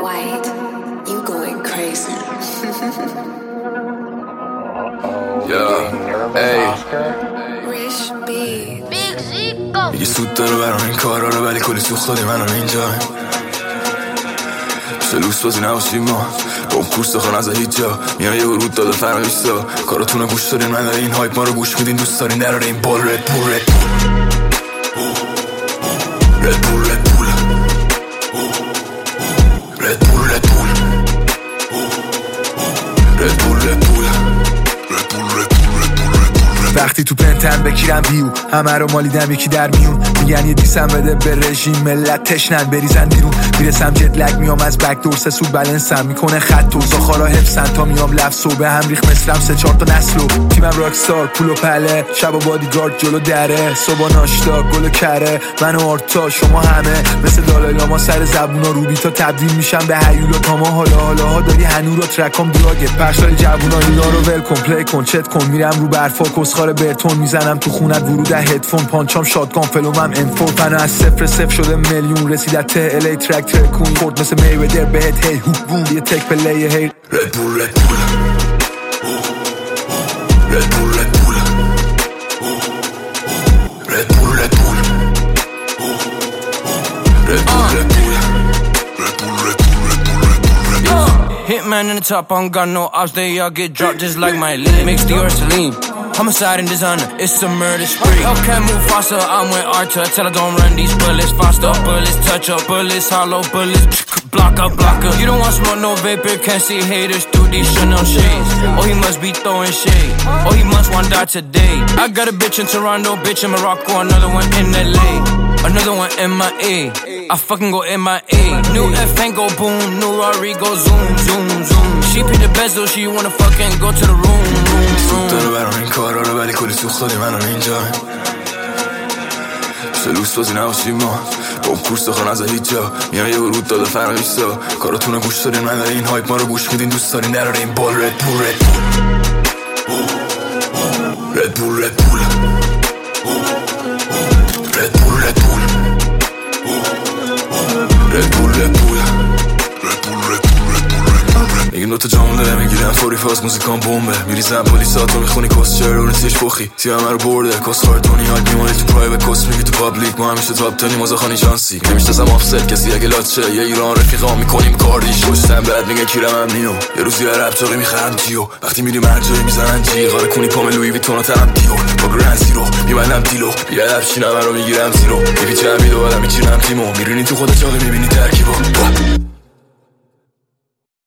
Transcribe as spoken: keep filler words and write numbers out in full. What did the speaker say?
White, you going crazy. Yeah, ey Rich beat. Big Zico. میگی سود داره برام این کارا رو ولی کلی سوخت دادی منو اینجا سلوس بازی نباشیم ما با اون کورس خانه از هیچ جا میان یه ورود داده فرمیستا کاراتونو گوش دارین من داره این هایپ ما رو گوش میدین دوست دارین دراره این بال رد بول رد بول رد بول رد بول رد بول رد بول رد بول رد بول وقتی تو پنتن بکیرم ویو همه رو مالیدم یکی در میون میگن یه دیسم بده به رژیم ملت تشنن بریزن بیرون میرسم جت لگ میام از بک دور سه سود بلنسم میکنه خط و زاخارا حفظن تا میام لفظ و به هم ریخ مثلم سه چهار تا نسلو تیمم راکستار پول و پله شب و بادیگارد جلو دره صبح ناشتا گل و کره من و آرتا شما همه مثل دالای لاما سر زبونا روبیتا تبدیل میشم به هیولا تا ما حالا حالا ها داری هنو رو ترکام دراگه پخشای جوونا اینا رو ول کن پلی کن چت کن میرم رو برفا کسخار برتون میزنم تو خونت ورود هدفون پانچام شاتگان فلومم انفور پنو از صفر صفر شده میلیون رسید از ته الی ترک ترکون خورد مثل میویدر بهت هی هوک بوم یه تک پلی هی رد بول رد بول رد بول رد بول رد بول رد بول رد بول رد بول Hitman in the top, I don't got no ops, they all get dropped just like my lid. Mix the Ursuline, homicide and designer, it's a murder spree. Okay, move faster, I'm with Arthur, tell her don't run these bullets faster. Bullets touch up, bullets hollow, bullets block up, block up. You don't want smoke, no vapor, can't see haters through these Chanel shades. Oh, he must be throwing shade, oh, he must want die today. I got a bitch in Toronto, bitch in Morocco, another one in L A, another one in my A. I fucking go M I A. New F ain't go boom, new Rari go zoom, zoom, zoom. She pick the bezel, she wanna fucking go to the room, room, room. داره برام این کارا رو ولی کلی سوخت دادی منو اینجا سلوس بازی نباشیم ما با اون کورس خانه از هیچ جا میان یه ورود داده فرمیستا کاراتونو گوش دارین من داره این هایپ ما رو گوش میدین دوست دارین دراره این بال رد بول رد بول رد بول رد بول رد بول رد بول رد بول رد بول میگیم دوتا جامون داره میگیرم فوری فاز موزیکان بومبه میریزم پولیساتو میخونی کس چرا رو نتیش بخی تیم همه رو برده کس خارتونی های بیماری تو پرایوت کس میگی تو پابلیک ما همیشه تاپ تنی مزاخانی جانسی نمیشتازم آفست کسی اگه لاچه یه ایران رفیقا میکنیم کاردیش خوشتم بعد میگن کیرم هم نیو یه روزی هر ربطاقی میخرم جیو وقتی میریم هر جایی میزنن جی غاره کنی پام لوی ویتون و تنم دیو با گرند زیرو میبندم دیلو بیادب چینم رو میگیرم زیرو میپیچم میدو آدم میچینم تیمو میرینی تو خودت جاده میبینی ترکیبو